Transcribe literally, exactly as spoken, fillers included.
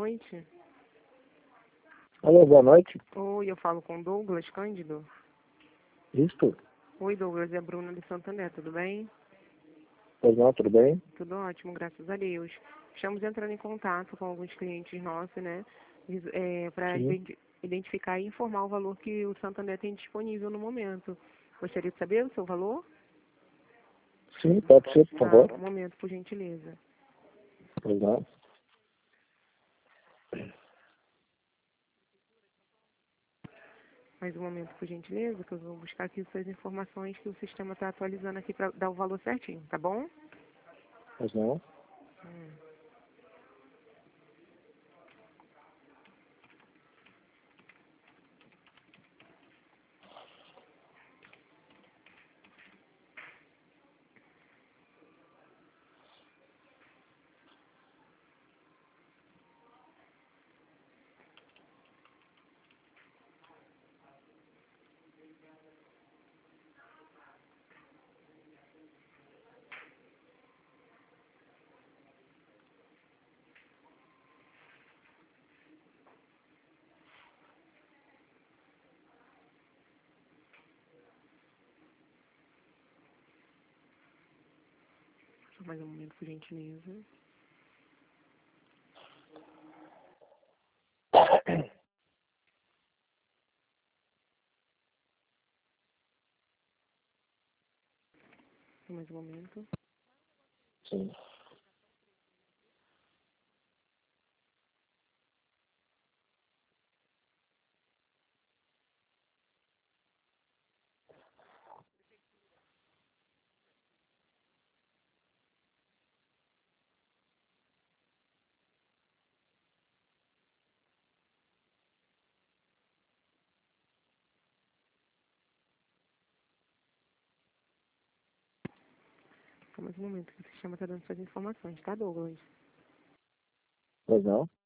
noite. Alô, boa noite. Oi, eu falo com Douglas Cândido. Isto? Oi, Douglas, é a Bruna de Santander, tudo bem? Pois não, tudo bem? Tudo ótimo, graças a Deus. Estamos entrando em contato com alguns clientes nossos, né? É, para Sim. identificar e informar o valor que o Santander tem disponível no momento. Gostaria de saber o seu valor? Sim, pode ser, por Ah, favor. um momento, por gentileza. Pois não. Mais um momento, por gentileza, que eu vou buscar aqui suas informações que o sistema está atualizando aqui para dar o valor certinho, tá bom? Pois não. Hum. Só mais um momento, por gentileza. Só mais um momento. Sim. Só mais um momento que o sistema está dando suas informações, tá, Douglas? Pois não.